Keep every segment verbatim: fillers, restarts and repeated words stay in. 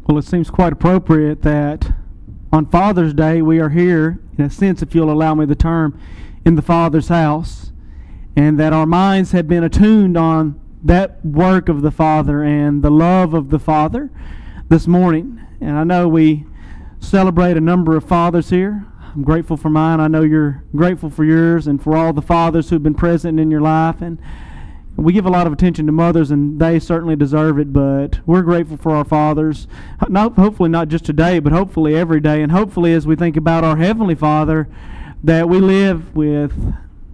Well, it seems quite appropriate that on Father's Day we are here, in a sense, if you'll allow me the term, in the Father's house, and that our minds have been attuned on that work of the Father and the love of the Father this morning. And I know we celebrate a number of fathers here. I'm grateful for mine. I know you're grateful for yours and for all the fathers who've been present in your life. And we give a lot of attention to mothers, and they certainly deserve it, but we're grateful for our fathers, not, hopefully not just today, but hopefully every day, and hopefully as we think about our Heavenly Father, that we live with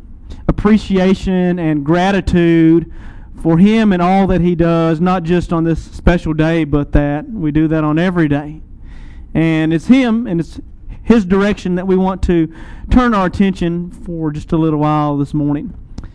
appreciation and gratitude for Him and all that He does, not just on this special day, but that we do that on every day. And it's Him and it's His direction that we want to turn our attention for just a little while this morning.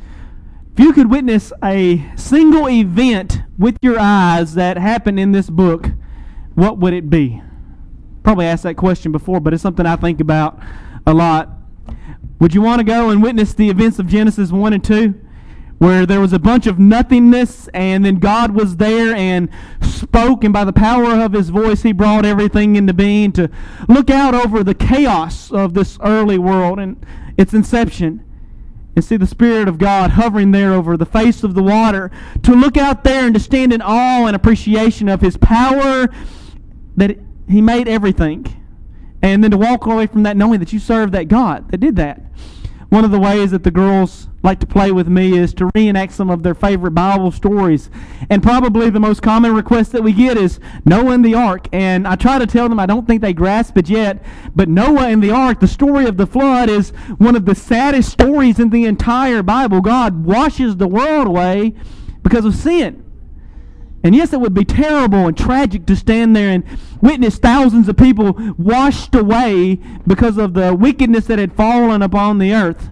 If you could witness a single event with your eyes that happened in this book, what would it be? Probably asked that question before, but it's something I think about a lot. Would you want to go and witness the events of Genesis one and two, where there was a bunch of nothingness and then God was there and spoke, and by the power of His voice He brought everything into being, to look out over the chaos of this early world and its inception, and see the Spirit of God hovering there over the face of the water, to look out there and to stand in awe and appreciation of His power, that He made everything, and then to walk away from that knowing that you serve that God that did that. One of the ways that the girls like to play with me is to reenact some of their favorite Bible stories. And probably the most common request that we get is Noah and the Ark. And I try to tell them I don't think they grasp it yet, but Noah and the Ark, the story of the flood, is one of the saddest stories in the entire Bible. God washes the world away because of sin. And yes, it would be terrible and tragic to stand there and witness thousands of people washed away because of the wickedness that had fallen upon the earth.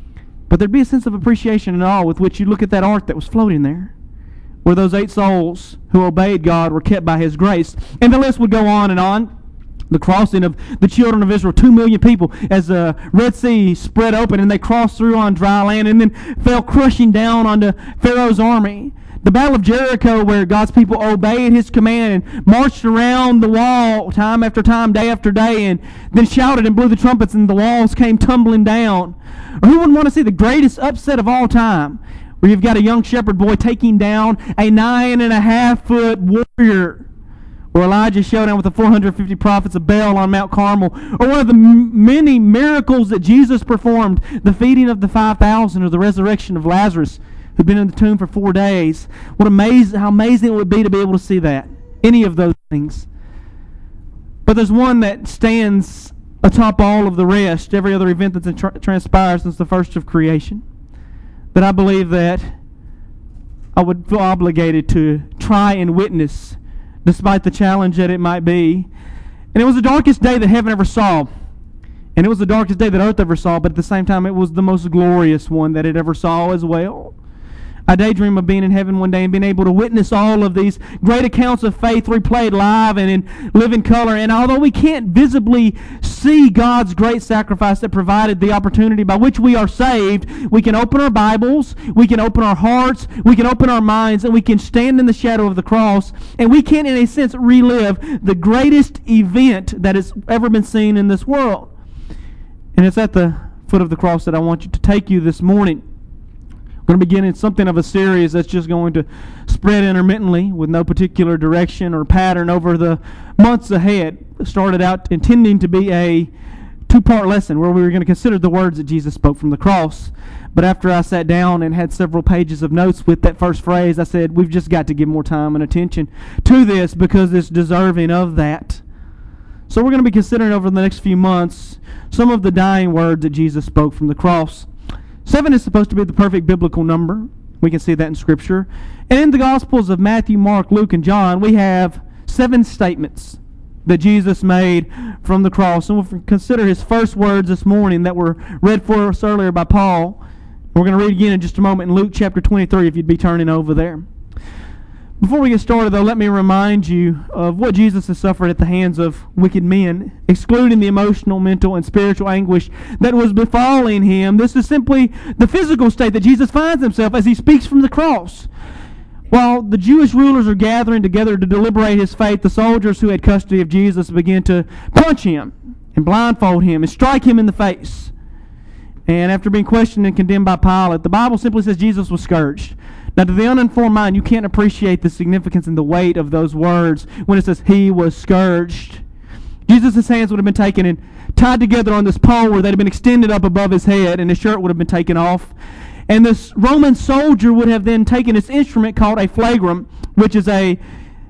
But there'd be a sense of appreciation and awe with which you look at that ark that was floating there, where those eight souls who obeyed God were kept by His grace. And the list would go on and on. The crossing of the children of Israel, two million people, as the Red Sea spread open and they crossed through on dry land and then fell crushing down onto Pharaoh's army. The Battle of Jericho, where God's people obeyed His command and marched around the wall time after time, day after day, and then shouted and blew the trumpets and the walls came tumbling down. Or who wouldn't want to see the greatest upset of all time, where you've got a young shepherd boy taking down a nine and a half foot warrior? Or Elijah's showdown with the four hundred fifty prophets of Baal on Mount Carmel? Or one of the m- many miracles that Jesus performed, the feeding of the five thousand, or the resurrection of Lazarus, who'd been in the tomb for four days. What amazing, how amazing it would be to be able to see that. Any of those things. But there's one that stands atop all of the rest, every other event that's tra- transpired since the first of creation, that I believe that I would feel obligated to try and witness, despite the challenge that it might be. And it was the darkest day that heaven ever saw. And it was the darkest day that earth ever saw, but at the same time it was the most glorious one that it ever saw as well. I daydream of being in heaven one day and being able to witness all of these great accounts of faith replayed live and in living color. And although we can't visibly see God's great sacrifice that provided the opportunity by which we are saved, we can open our Bibles, we can open our hearts, we can open our minds, and we can stand in the shadow of the cross, and we can, in a sense, relive the greatest event that has ever been seen in this world. And it's at the foot of the cross that I want you to take you this morning. We're going to begin in something of a series that's just going to spread intermittently with no particular direction or pattern over the months ahead. It started out intending to be a two-part lesson where we were going to consider the words that Jesus spoke from the cross. But after I sat down and had several pages of notes with that first phrase, I said, we've just got to give more time and attention to this because it's deserving of that. So we're going to be considering over the next few months some of the dying words that Jesus spoke from the cross. Seven is supposed to be the perfect biblical number. We can see that in Scripture. And in the Gospels of Matthew, Mark, Luke, and John, we have seven statements that Jesus made from the cross. And we'll consider His first words this morning that were read for us earlier by Paul. We're going to read again in just a moment in Luke chapter twenty-three, if you'd be turning over there. Before we get started, though, let me remind you of what Jesus has suffered at the hands of wicked men, excluding the emotional, mental, and spiritual anguish that was befalling Him. This is simply the physical state that Jesus finds Himself as He speaks from the cross. While the Jewish rulers are gathering together to deliberate his fate, the soldiers who had custody of Jesus begin to punch him and blindfold him and strike him in the face. And after being questioned and condemned by Pilate, the Bible simply says Jesus was scourged. Now, to the uninformed mind, you can't appreciate the significance and the weight of those words when it says he was scourged. Jesus' hands would have been taken and tied together on this pole where they'd have been extended up above his head, and his shirt would have been taken off. And this Roman soldier would have then taken this instrument called a flagrum, which is a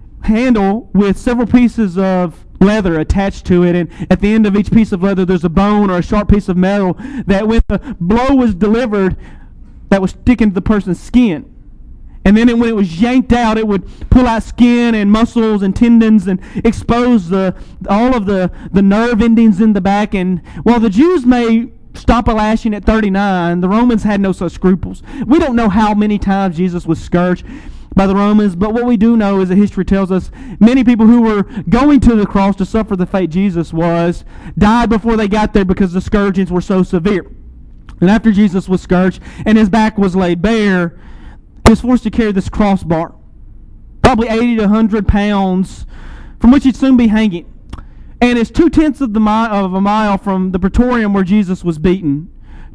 handle with several pieces of leather attached to it. And at the end of each piece of leather, there's a bone or a sharp piece of metal that when the blow was delivered, that was sticking to the person's skin. And then it, when it was yanked out, it would pull out skin and muscles and tendons and expose the all of the, the nerve endings in the back. And while the Jews may stop a lashing at thirty-nine, the Romans had no such scruples. We don't know how many times Jesus was scourged by the Romans, but what we do know is that history tells us many people who were going to the cross to suffer the fate Jesus was died before they got there because the scourgings were so severe. And after Jesus was scourged and his back was laid bare, he was forced to carry this crossbar, probably eighty to one hundred pounds, from which he'd soon be hanging. And it's two-tenths of, the mi- of a mile from the Praetorium where Jesus was beaten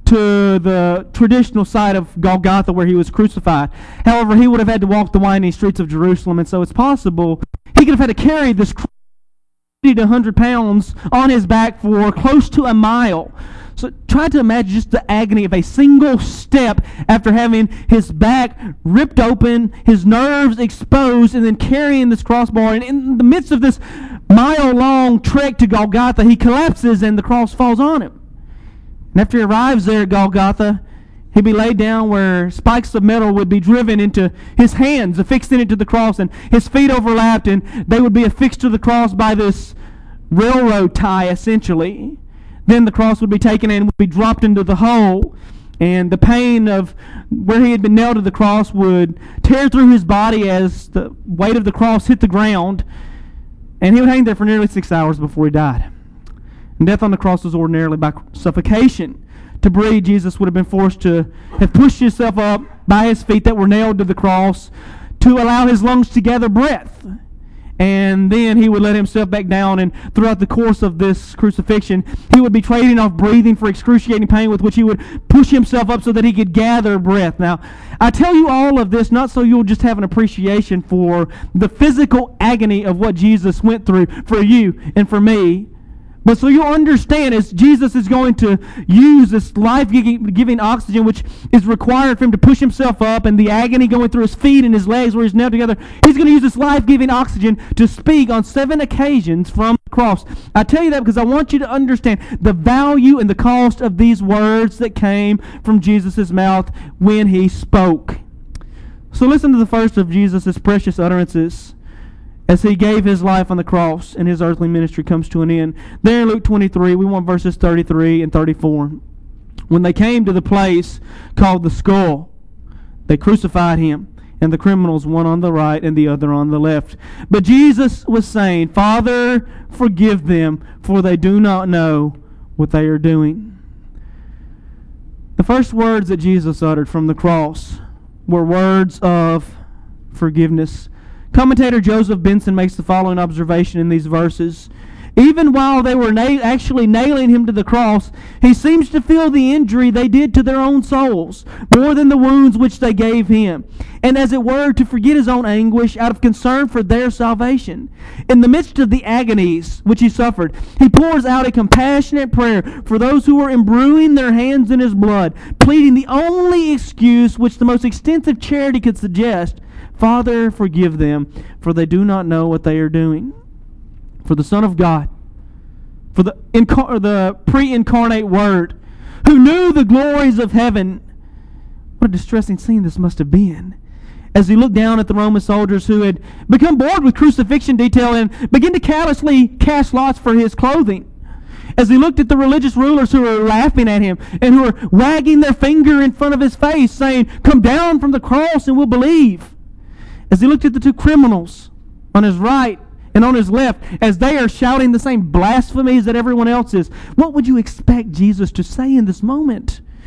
to the traditional site of Golgotha where he was crucified. However, he would have had to walk the winding streets of Jerusalem, and so it's possible he could have had to carry this eighty to one hundred pounds on his back for close to a mile. So try to imagine just the agony of a single step after having his back ripped open, his nerves exposed, and then carrying this crossbar. And in the midst of this mile-long trek to Golgotha, he collapses and the cross falls on him. And after he arrives there at Golgotha, he'd be laid down where spikes of metal would be driven into his hands, affixed into the cross, and his feet overlapped, and they would be affixed to the cross by this railroad tie, essentially. Then the cross would be taken and would be dropped into the hole, and the pain of where he had been nailed to the cross would tear through his body as the weight of the cross hit the ground, and he would hang there for nearly six hours before he died. And death on the cross was ordinarily by suffocation. To breathe, Jesus would have been forced to have pushed himself up by his feet that were nailed to the cross to allow his lungs to gather breath. And then he would let himself back down, and throughout the course of this crucifixion, he would be trading off breathing for excruciating pain with which he would push himself up so that he could gather breath. Now, I tell you all of this not so you'll just have an appreciation for the physical agony of what Jesus went through for you and for me, but so you'll understand as Jesus is going to use this life-giving oxygen which is required for him to push himself up, and the agony going through his feet and his legs where he's nailed together, he's going to use this life-giving oxygen to speak on seven occasions from the cross. I tell you that because I want you to understand the value and the cost of these words that came from Jesus' mouth when he spoke. So listen to the first of Jesus' precious utterances as he gave his life on the cross and his earthly ministry comes to an end. There in Luke twenty-three, we want verses thirty-three and thirty-four. When they came to the place called the Skull, they crucified him, and the criminals, one on the right and the other on the left. But Jesus was saying, Father, forgive them, for they do not know what they are doing. The first words that Jesus uttered from the cross were words of forgiveness. Commentator Joseph Benson makes the following observation in these verses. Even while they were na- actually nailing him to the cross, he seems to feel the injury they did to their own souls more than the wounds which they gave him, and as it were to forget his own anguish out of concern for their salvation. In the midst of the agonies which he suffered, he pours out a compassionate prayer for those who were imbruing their hands in his blood, pleading the only excuse which the most extensive charity could suggest: Father, forgive them, for they do not know what they are doing. For the Son of God, for the, incar- the pre-incarnate Word, who knew the glories of heaven. What a distressing scene this must have been, as he looked down at the Roman soldiers who had become bored with crucifixion detail and began to callously cast lots for his clothing. As he looked at the religious rulers who were laughing at him and who were wagging their finger in front of his face, saying, "Come down from the cross and we'll believe." As he looked at the two criminals on his right and on his left, as they are shouting the same blasphemies that everyone else is, what would you expect Jesus to say in this moment?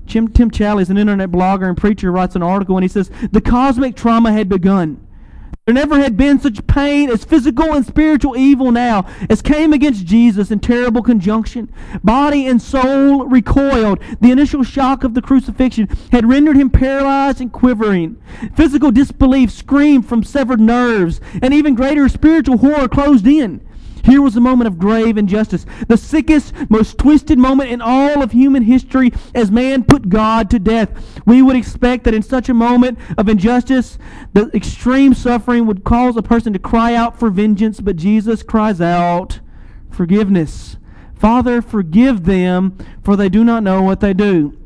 Tim, Tim Challies, an internet blogger and preacher, writes an article and he says, the cosmic trauma had begun. There never had been such pain as physical and spiritual evil now as came against Jesus in terrible conjunction. Body and soul recoiled. The initial shock of the crucifixion had rendered him paralyzed and quivering. Physical disbelief screamed from severed nerves, and even greater spiritual horror closed in. Here was a moment of grave injustice, the sickest, most twisted moment in all of human history as man put God to death. We would expect that in such a moment of injustice, the extreme suffering would cause a person to cry out for vengeance, but Jesus cries out, forgiveness. Father, forgive them, for they do not know what they do.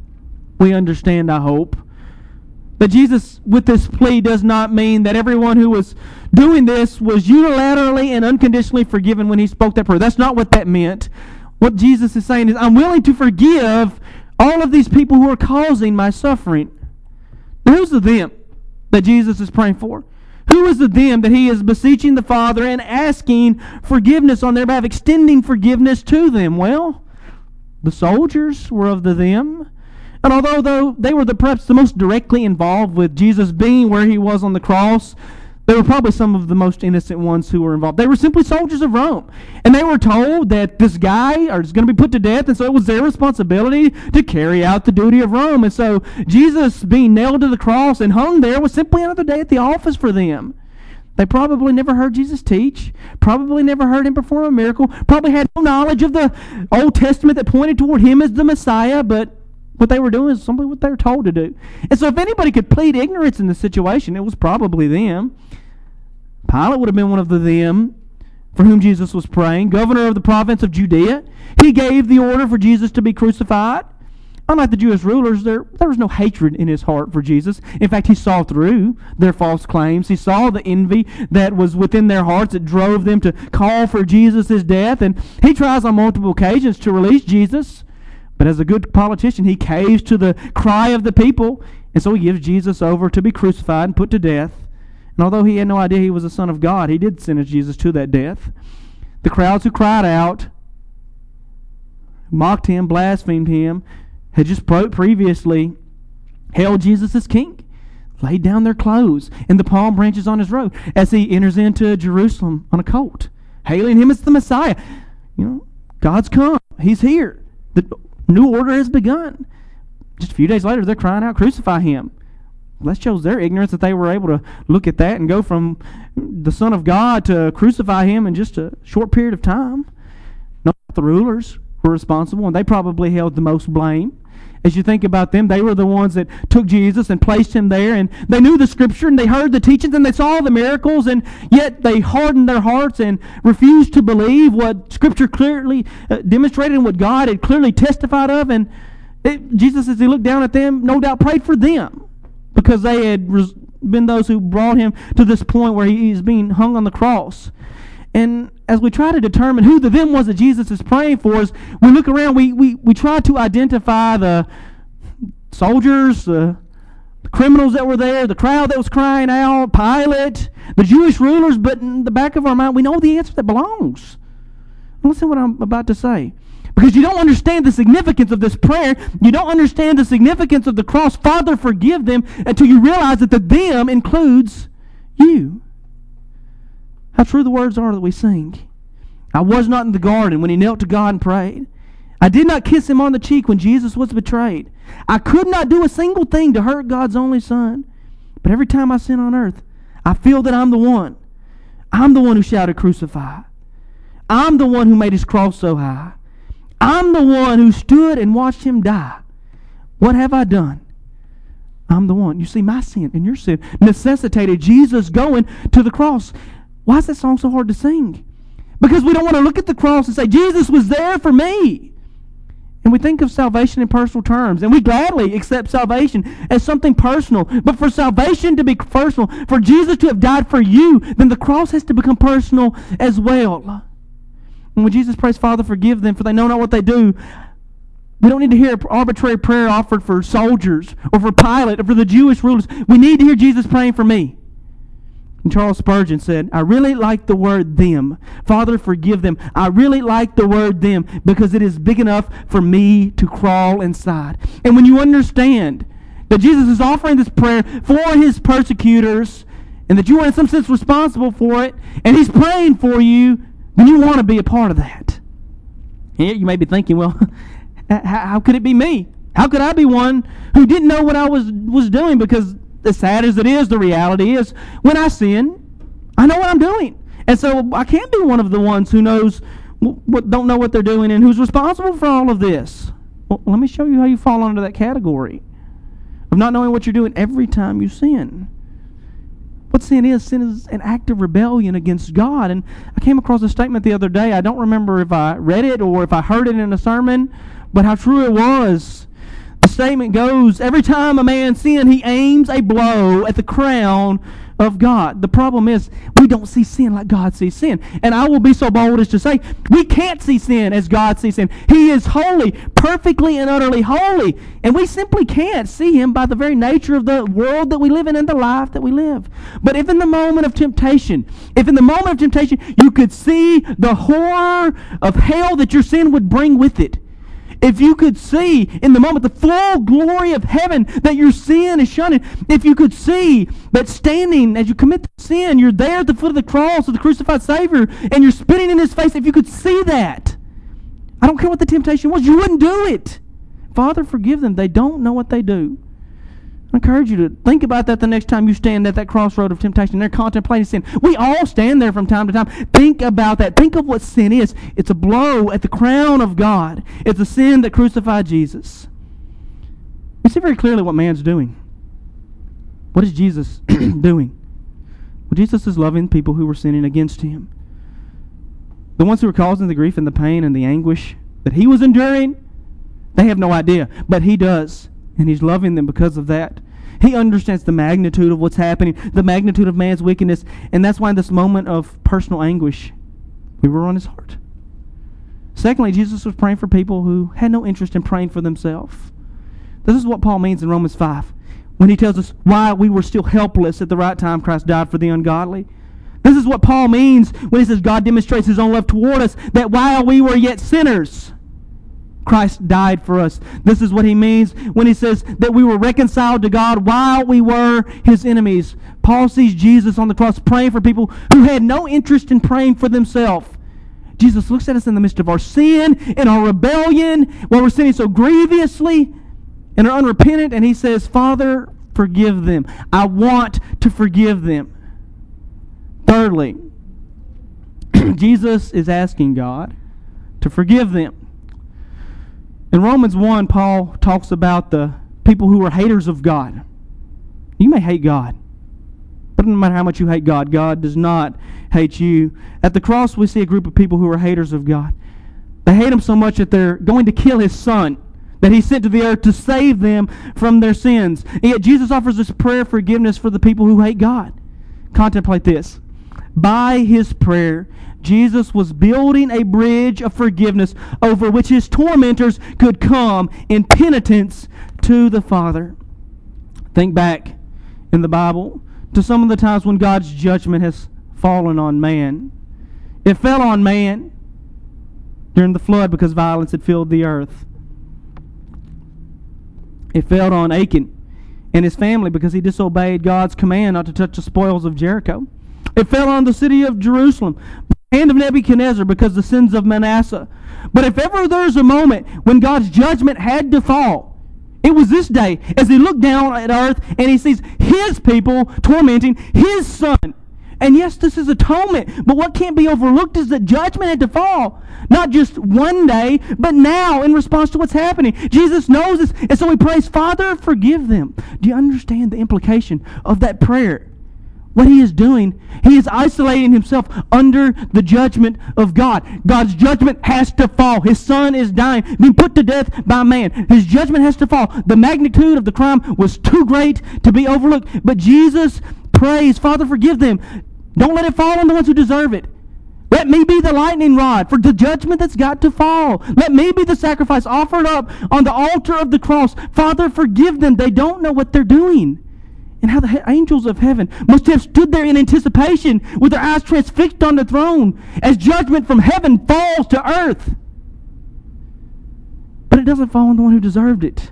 We understand, I hope, that Jesus, with this plea, does not mean that everyone who was doing this was unilaterally and unconditionally forgiven when he spoke that prayer. That's not what that meant. What Jesus is saying is, I'm willing to forgive all of these people who are causing my suffering. Now, who's the them that Jesus is praying for? Who is the them that he is beseeching the Father and asking forgiveness on their behalf, extending forgiveness to them? Well, the soldiers were of the them. And although though they were the, perhaps the most directly involved with Jesus being where he was on the cross, they were probably some of the most innocent ones who were involved. They were simply soldiers of Rome. And they were told that this guy is going to be put to death, and so it was their responsibility to carry out the duty of Rome. And so Jesus being nailed to the cross and hung there was simply another day at the office for them. They probably never heard Jesus teach, probably never heard him perform a miracle, probably had no knowledge of the Old Testament that pointed toward him as the Messiah, but what they were doing is simply what they were told to do. And so if anybody could plead ignorance in the situation, it was probably them. Pilate would have been one of the them for whom Jesus was praying. Governor of the province of Judea. He gave the order for Jesus to be crucified. Unlike the Jewish rulers, there, there was no hatred in his heart for Jesus. In fact, he saw through their false claims. He saw the envy that was within their hearts that drove them to call for Jesus' death. And he tries on multiple occasions to release Jesus. But as a good politician, he caves to the cry of the people, and so he gives Jesus over to be crucified and put to death. And although he had no idea he was the Son of God, he did sentence Jesus to that death. The crowds who cried out, mocked him, blasphemed him, had just previously hailed Jesus as king, laid down their clothes and the palm branches on his robe as he enters into Jerusalem on a colt, hailing him as the Messiah. You know, God's come. He's here. The new order has begun. Just a few days later, they're crying out, crucify him. Well, that shows their ignorance that they were able to look at that and go from the Son of God to crucify him in just a short period of time. Not the rulers were responsible, and they probably held the most blame. As you think about them, they were the ones that took Jesus and placed him there, and they knew the Scripture, and they heard the teachings, and they saw the miracles, and yet they hardened their hearts and refused to believe what Scripture clearly uh, demonstrated and what God had clearly testified of. And it, Jesus, as he looked down at them, no doubt prayed for them, because they had res- been those who brought him to this point where he is being hung on the cross. And as we try to determine who the them was that Jesus is praying for, as we look around, we, we, we try to identify the soldiers, uh, the criminals that were there, the crowd that was crying out, Pilate, the Jewish rulers, but in the back of our mind, we know the answer that belongs. Listen to what I'm about to say. Because you don't understand the significance of this prayer, you don't understand the significance of the cross, Father, forgive them, until you realize that the them includes you. How true the words are that we sing. I was not in the garden when he knelt to God and prayed. I did not kiss him on the cheek when Jesus was betrayed. I could not do a single thing to hurt God's only Son. But every time I sin on earth, I feel that I'm the one. I'm the one who shouted, crucify. I'm the one who made his cross so high. I'm the one who stood and watched him die. What have I done? I'm the one. You see, my sin and your sin necessitated Jesus going to the cross. Why is that song so hard to sing? Because we don't want to look at the cross and say, Jesus was there for me. And we think of salvation in personal terms. And we gladly accept salvation as something personal. But for salvation to be personal, for Jesus to have died for you, then the cross has to become personal as well. And when Jesus prays, Father, forgive them, for they know not what they do, we don't need to hear an arbitrary prayer offered for soldiers or for Pilate or for the Jewish rulers. We need to hear Jesus praying for me. And Charles Spurgeon said, I really like the word them. Father, forgive them. I really like the word them because it is big enough for me to crawl inside. And when you understand that Jesus is offering this prayer for his persecutors and that you are in some sense responsible for it, and he's praying for you, then you want to be a part of that. And yet you may be thinking, well, how could it be me? How could I be one who didn't know what I was, was doing? Because as sad as it is, the reality is, when I sin, I know what I'm doing. And so I can't be one of the ones who knows, what, don't know what they're doing and who's responsible for all of this. Well, let me show you how you fall under that category of not knowing what you're doing every time you sin. What sin is, sin is an act of rebellion against God. And I came across a statement the other day. I don't remember if I read it or if I heard it in a sermon, but how true it was. The statement goes, every time a man sins, he aims a blow at the crown of God. The problem is, we don't see sin like God sees sin. And I will be so bold as to say, we can't see sin as God sees sin. He is holy, perfectly and utterly holy. And we simply can't see him by the very nature of the world that we live in and the life that we live. But if in the moment of temptation, if in the moment of temptation, you could see the horror of hell that your sin would bring with it, if you could see in the moment the full glory of heaven that your sin is shining, if you could see that standing as you commit sin, you're there at the foot of the cross of the crucified Savior and you're spitting in his face, if you could see that, I don't care what the temptation was, you wouldn't do it. Father, forgive them. They don't know what they do. I encourage you to think about that the next time you stand at that crossroad of temptation. They're contemplating sin. We all stand there from time to time. Think about that. Think of what sin is. It's a blow at the crown of God. It's a sin that crucified Jesus. We see very clearly what man's doing. What is Jesus doing? Well, Jesus is loving people who were sinning against him. The ones who were causing the grief and the pain and the anguish that he was enduring, they have no idea, but he does. And he's loving them because of that. He understands the magnitude of what's happening, the magnitude of man's wickedness, and that's why in this moment of personal anguish, we were on his heart. Secondly, Jesus was praying for people who had no interest in praying for themselves. This is what Paul means in Romans five, when he tells us why we were still helpless at the right time Christ died for the ungodly. This is what Paul means when he says God demonstrates his own love toward us, that while we were yet sinners, Christ died for us. This is what he means when he says that we were reconciled to God while we were his enemies. Paul sees Jesus on the cross praying for people who had no interest in praying for themselves. Jesus looks at us in the midst of our sin and our rebellion, while we're sinning so grievously and are unrepentant, and he says, Father, forgive them. I want to forgive them. Thirdly, Jesus is asking God to forgive them. In Romans one, Paul talks about the people who are haters of God. You may hate God, but no matter how much you hate God, God does not hate you. At the cross, we see a group of people who are haters of God. They hate him so much that they're going to kill his son that he sent to the earth to save them from their sins. And yet Jesus offers this prayer of forgiveness for the people who hate God. Contemplate this. By his prayer, Jesus was building a bridge of forgiveness over which his tormentors could come in penitence to the Father. Think back in the Bible to some of the times when God's judgment has fallen on man. It fell on man during the flood because violence had filled the earth. It fell on Achan and his family because he disobeyed God's command not to touch the spoils of Jericho. It fell on the city of Jerusalem, the hand of Nebuchadnezzar, because the sins of Manasseh. But if ever there's a moment when God's judgment had to fall, it was this day, as he looked down at earth and he sees his people tormenting his son. And yes, this is atonement, but what can't be overlooked is that judgment had to fall. Not just one day, but now in response to what's happening. Jesus knows this, and so he prays, Father, forgive them. Do you understand the implication of that prayer? What he is doing, he is isolating himself under the judgment of God. God's judgment has to fall. His son is dying, being put to death by man. His judgment has to fall. The magnitude of the crime was too great to be overlooked. But Jesus prays, Father, forgive them. Don't let it fall on the ones who deserve it. Let me be the lightning rod for the judgment that's got to fall. Let me be the sacrifice offered up on the altar of the cross. Father, forgive them. They don't know what they're doing. And how the he- angels of heaven must have stood there in anticipation with their eyes transfixed on the throne as judgment from heaven falls to earth. But it doesn't fall on the one who deserved it.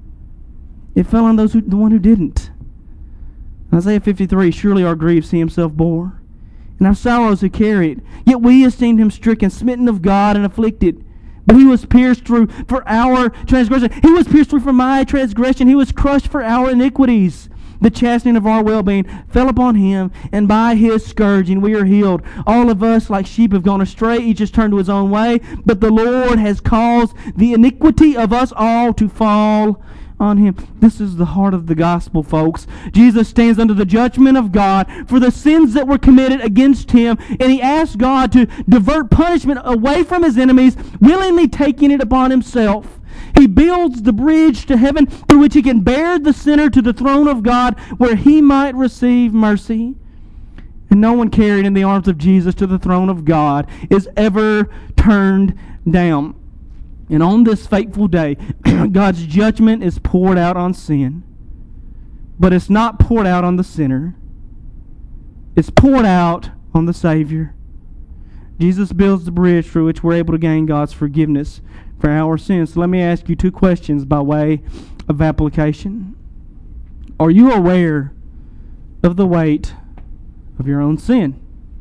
It fell on those who, the one who didn't. Isaiah fifty-three, surely our griefs he himself bore, and our sorrows he carried. Yet we esteemed him stricken, smitten of God, and afflicted. But he was pierced through for our transgression. He was pierced through for my transgression. He was crushed for our iniquities. The chastening of our well-being fell upon him, and by his scourging we are healed. All of us like sheep have gone astray, each has turned to his own way, but the Lord has caused the iniquity of us all to fall on him. This is the heart of the gospel, folks. Jesus stands under the judgment of God for the sins that were committed against him, and he asks God to divert punishment away from his enemies, willingly taking it upon himself. He builds the bridge to heaven through which he can bear the sinner to the throne of God where he might receive mercy. And no one carried in the arms of Jesus to the throne of God is ever turned down. And on this fateful day, God's judgment is poured out on sin. But it's not poured out on the sinner. It's poured out on the Savior. Jesus builds the bridge through which we're able to gain God's forgiveness for our sins. So let me ask you two questions by way of application. Are you aware of the weight of your own sin?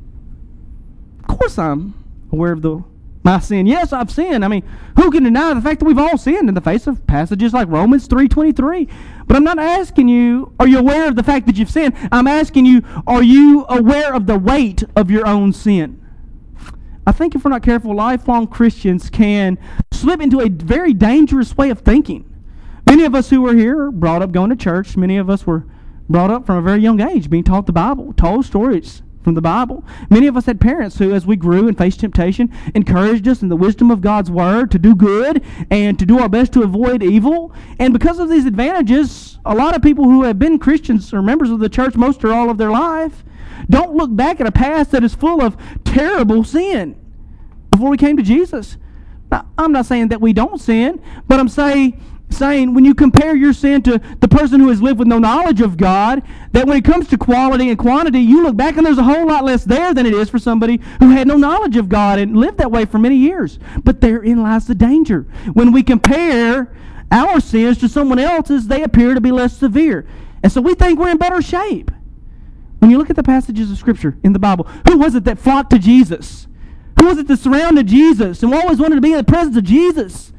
Of course I'm aware of the my sin. Yes, I've sinned. I mean, who can deny the fact that we've all sinned in the face of passages like Romans three twenty-three? But I'm not asking you, are you aware of the fact that you've sinned? I'm asking you, are you aware of the weight of your own sin? I think if we're not careful, lifelong Christians can slip into a very dangerous way of thinking. Many of us who were here are brought up going to church. Many of us were brought up from a very young age being taught the Bible, told stories from the Bible. Many of us had parents who, as we grew and faced temptation, encouraged us in the wisdom of God's Word to do good and to do our best to avoid evil. And because of these advantages, a lot of people who have been Christians or members of the church most or all of their life don't look back at a past that is full of terrible sin before we came to Jesus. Now, I'm not saying that we don't sin, but I'm saying saying when you compare your sin to the person who has lived with no knowledge of God, that when it comes to quality and quantity, you look back and there's a whole lot less there than it is for somebody who had no knowledge of God and lived that way for many years. But therein lies the danger. When we compare our sins to someone else's, they appear to be less severe. And so we think we're in better shape. When you look at the passages of Scripture in the Bible, who was it that flocked to Jesus? Who was it that surrounded Jesus and always wanted to be in the presence of Jesus?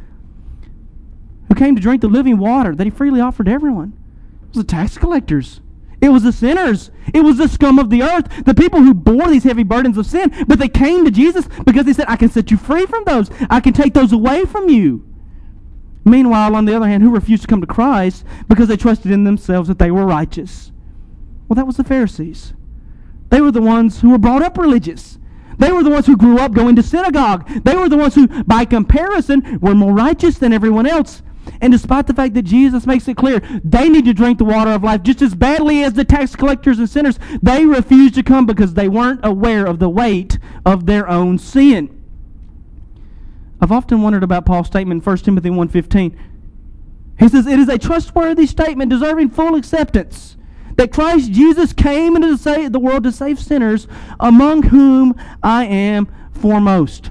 Who came to drink the living water that he freely offered to everyone? It was the tax collectors. It was the sinners. It was the scum of the earth, the people who bore these heavy burdens of sin. But they came to Jesus because he said, I can set you free from those. I can take those away from you. Meanwhile, on the other hand, who refused to come to Christ because they trusted in themselves that they were righteous? Well, that was the Pharisees. They were the ones who were brought up religious. They were the ones who grew up going to synagogue. They were the ones who, by comparison, were more righteous than everyone else. And despite the fact that Jesus makes it clear they need to drink the water of life just as badly as the tax collectors and sinners, they refused to come because they weren't aware of the weight of their own sin. I've often wondered about Paul's statement in First Timothy one fifteen. He says, it is a trustworthy statement deserving full acceptance that Christ Jesus came into the world to save sinners, among whom I am foremost.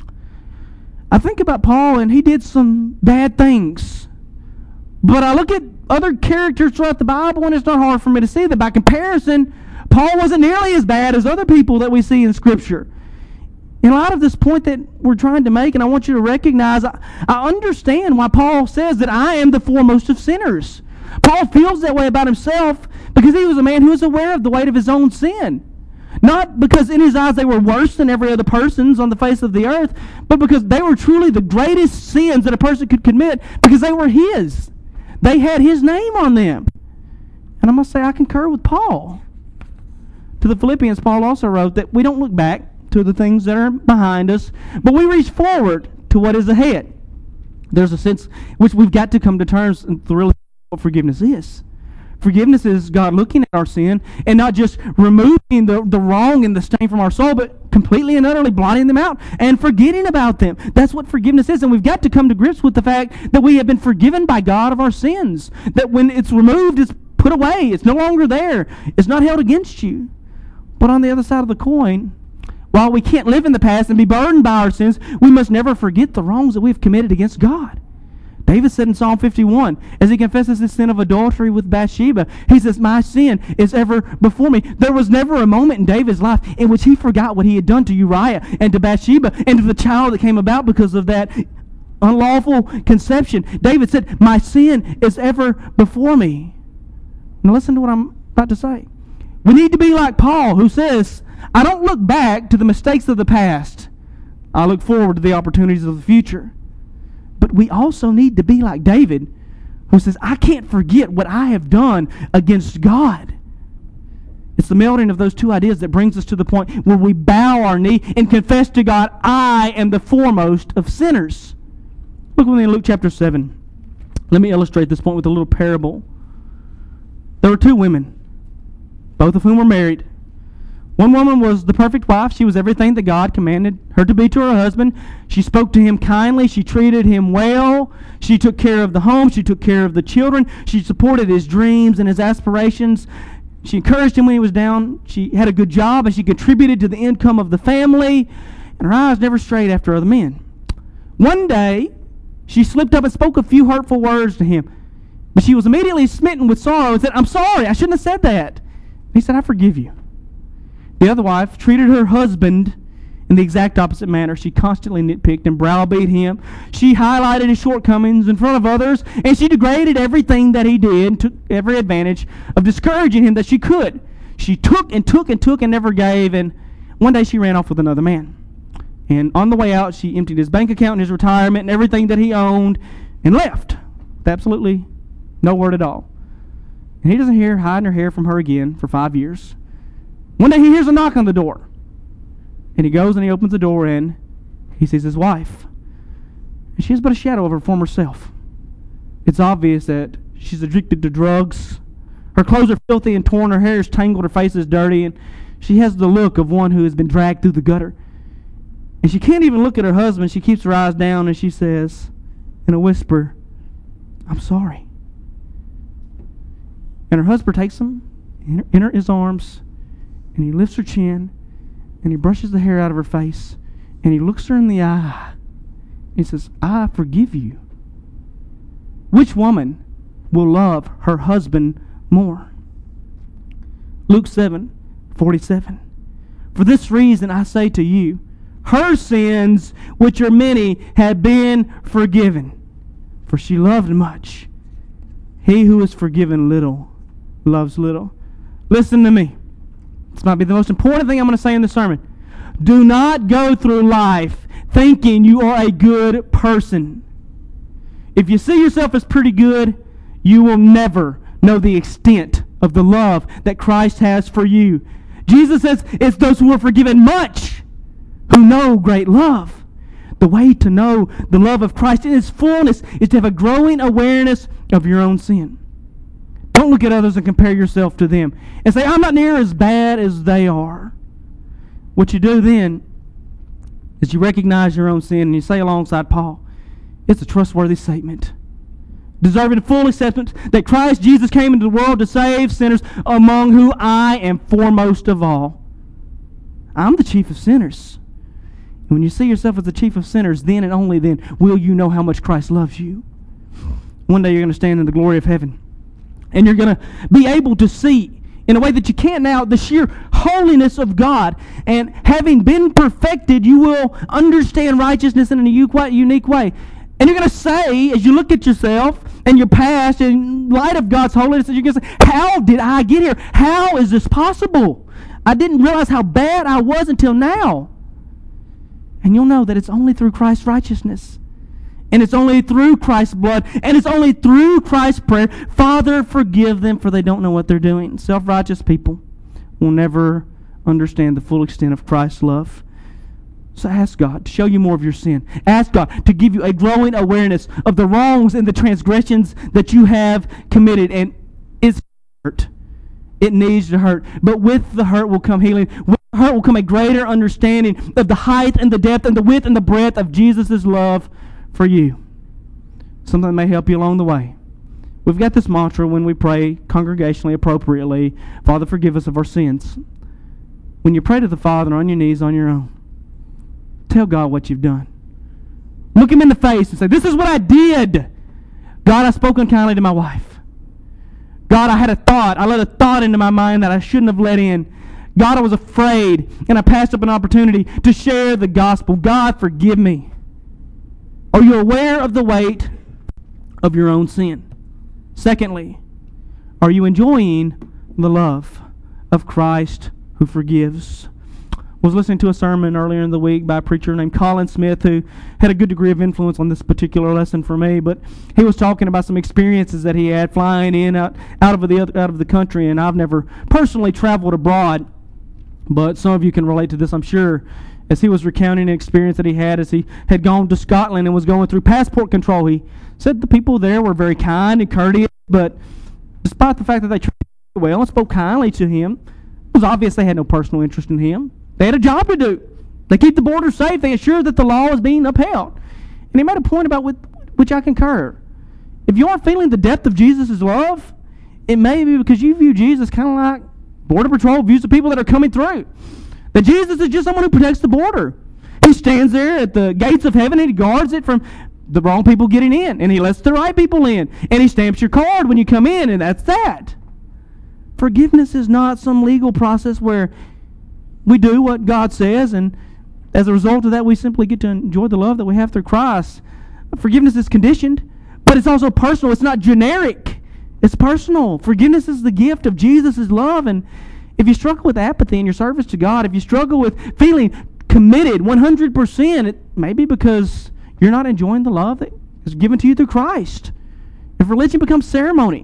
I think about Paul, and he did some bad things. But I look at other characters throughout the Bible, and it's not hard for me to see that by comparison, Paul wasn't nearly as bad as other people that we see in Scripture. In light of this point that we're trying to make, and I want you to recognize, I, I understand why Paul says that I am the foremost of sinners. Paul feels that way about himself because he was a man who was aware of the weight of his own sin. Not because in his eyes they were worse than every other person's on the face of the earth, but because they were truly the greatest sins that a person could commit because they were his. They had his name on them. And I must say I concur with Paul. To the Philippians, Paul also wrote that we don't look back to the things that are behind us, but we reach forward to what is ahead. There's a sense which we've got to come to terms with really what forgiveness is. Forgiveness is God looking at our sin and not just removing the, the wrong and the stain from our soul, but completely and utterly blotting them out and forgetting about them. That's what forgiveness is. And we've got to come to grips with the fact that we have been forgiven by God of our sins. That when it's removed, it's put away. It's no longer there. It's not held against you. But on the other side of the coin, while we can't live in the past and be burdened by our sins, we must never forget the wrongs that we've committed against God. David said in Psalm fifty-one, as he confesses his sin of adultery with Bathsheba, he says, my sin is ever before me. There was never a moment in David's life in which he forgot what he had done to Uriah and to Bathsheba and to the child that came about because of that unlawful conception. David said, my sin is ever before me. Now listen to what I'm about to say. We need to be like Paul, who says, I don't look back to the mistakes of the past. I look forward to the opportunities of the future. But we also need to be like David, who says, I can't forget what I have done against God. It's the melding of those two ideas that brings us to the point where we bow our knee and confess to God, I am the foremost of sinners. Look with me in Luke chapter seven. Let me illustrate this point with a little parable. There were two women, both of whom were married. One woman was the perfect wife. She was everything that God commanded her to be to her husband. She spoke to him kindly. She treated him well. She took care of the home. She took care of the children. She supported his dreams and his aspirations. She encouraged him when he was down. She had a good job, and she contributed to the income of the family. And her eyes never strayed after other men. One day, she slipped up and spoke a few hurtful words to him. But she was immediately smitten with sorrow and said, I'm sorry, I shouldn't have said that. He said, I forgive you. The other wife treated her husband in the exact opposite manner. She constantly nitpicked and browbeat him. She highlighted his shortcomings in front of others, and she degraded everything that he did and took every advantage of discouraging him that she could. She took and took and took and never gave, and one day she ran off with another man. And on the way out, she emptied his bank account and his retirement and everything that he owned and left with absolutely no word at all. And he doesn't hear hiding her hair from her again for five years. One day he hears a knock on the door. And he goes and he opens the door and he sees his wife. And she is but a shadow of her former self. It's obvious that she's addicted to drugs. Her clothes are filthy and torn. Her hair is tangled. Her face is dirty. And she has the look of one who has been dragged through the gutter. And she can't even look at her husband. She keeps her eyes down and she says in a whisper, I'm sorry. And her husband takes him in, in her, his arms, and he lifts her chin, and he brushes the hair out of her face, and he looks her in the eye. He says, I forgive you. Which woman will love her husband more? Luke seven forty-seven. For this reason I say to you, her sins, which are many, have been forgiven. For she loved much. He who is forgiven little loves little. Listen to me. This might be the most important thing I'm going to say in the sermon. Do not go through life thinking you are a good person. If you see yourself as pretty good, you will never know the extent of the love that Christ has for you. Jesus says it's those who are forgiven much who know great love. The way to know the love of Christ in its fullness is to have a growing awareness of your own sin. Don't look at others and compare yourself to them and say, I'm not near as bad as they are. What you do then is you recognize your own sin and you say alongside Paul, it's a trustworthy statement, deserving full acceptance that Christ Jesus came into the world to save sinners, among whom I am foremost of all. I'm the chief of sinners. And when you see yourself as the chief of sinners, then and only then will you know how much Christ loves you. One day you're going to stand in the glory of heaven. And you're going to be able to see, in a way that you can't now, the sheer holiness of God. And having been perfected, you will understand righteousness in a unique way. And you're going to say, as you look at yourself and your past in light of God's holiness, you're going to say, how did I get here? How is this possible? I didn't realize how bad I was until now. And you'll know that it's only through Christ's righteousness. And it's only through Christ's blood. And it's only through Christ's prayer. Father, forgive them, for they don't know what they're doing. Self-righteous people will never understand the full extent of Christ's love. So ask God to show you more of your sin. Ask God to give you a growing awareness of the wrongs and the transgressions that you have committed. And it's hurt. It needs to hurt. But with the hurt will come healing. With the hurt will come a greater understanding of the height and the depth and the width and the breadth of Jesus' love for you. Something that may help you along the way. We've got this mantra when we pray congregationally appropriately, Father, forgive us of our sins. When you pray to the Father on your knees on your own, tell God what you've done. Look Him in the face and say, this is what I did. God, I spoke unkindly to my wife. God, I had a thought. I let a thought into my mind that I shouldn't have let in. God, I was afraid, and I passed up an opportunity to share the gospel. God, forgive me. Are you aware of the weight of your own sin? Secondly, are you enjoying the love of Christ who forgives? I was listening to a sermon earlier in the week by a preacher named Colin Smith, who had a good degree of influence on this particular lesson for me. But he was talking about some experiences that he had flying in out, out of the other, out of the country, and I've never personally traveled abroad, but some of you can relate to this, I'm sure. As he was recounting an experience that he had as he had gone to Scotland and was going through passport control, he said the people there were very kind and courteous, but despite the fact that they treated him well and spoke kindly to him, it was obvious they had no personal interest in him. They had a job to do. They keep the border safe. They assure that the law is being upheld. And he made a point about with, which I concur. If you aren't feeling the depth of Jesus' love, it may be because you view Jesus kind of like Border Patrol views the people that are coming through. That Jesus is just someone who protects the border. He stands there at the gates of heaven and he guards it from the wrong people getting in. And he lets the right people in. And he stamps your card when you come in, and that's that. Forgiveness is not some legal process where we do what God says, and as a result of that, we simply get to enjoy the love that we have through Christ. Forgiveness is conditioned, but it's also personal. It's not generic. It's personal. Forgiveness is the gift of Jesus' love, and if you struggle with apathy in your service to God, if you struggle with feeling committed one hundred percent, it may be because you're not enjoying the love that is given to you through Christ. If religion becomes ceremony,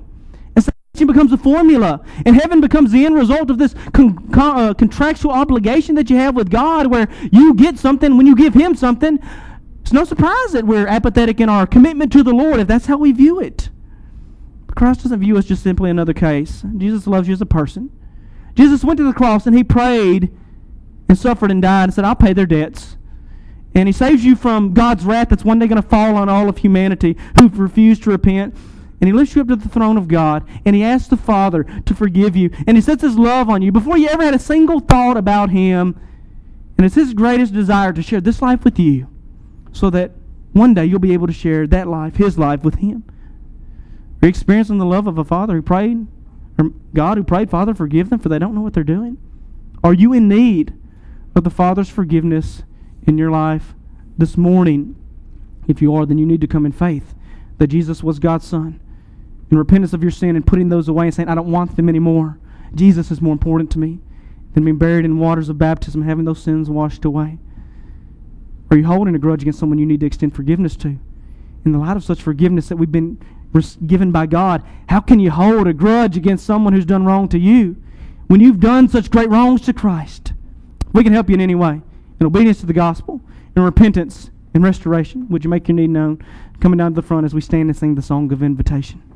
and becomes a formula, and heaven becomes the end result of this con- con- uh, contractual obligation that you have with God, where you get something when you give Him something, it's no surprise that we're apathetic in our commitment to the Lord if that's how we view it. But Christ doesn't view us just simply another case. Jesus loves you as a person. Jesus went to the cross and He prayed and suffered and died and said, I'll pay their debts. And He saves you from God's wrath that's one day going to fall on all of humanity who've refused to repent. And He lifts you up to the throne of God, and He asks the Father to forgive you, and He sets His love on you before you ever had a single thought about Him. And it's His greatest desire to share this life with you so that one day you'll be able to share that life, His life, with Him. Are you experiencing the love of a Father who prayed, or God who prayed, Father, forgive them, for they don't know what they're doing? Are you in need of the Father's forgiveness in your life this morning? If you are, then you need to come in faith that Jesus was God's Son, in repentance of your sin and putting those away and saying, I don't want them anymore. Jesus is more important to me than being buried in waters of baptism and having those sins washed away. Are you holding a grudge against someone you need to extend forgiveness to? In the light of such forgiveness that we've been given by God, how can you hold a grudge against someone who's done wrong to you when you've done such great wrongs to Christ? We can help you in any way. In obedience to the gospel, in repentance, in restoration. Would you make your need known? Coming down to the front as we stand and sing the song of invitation.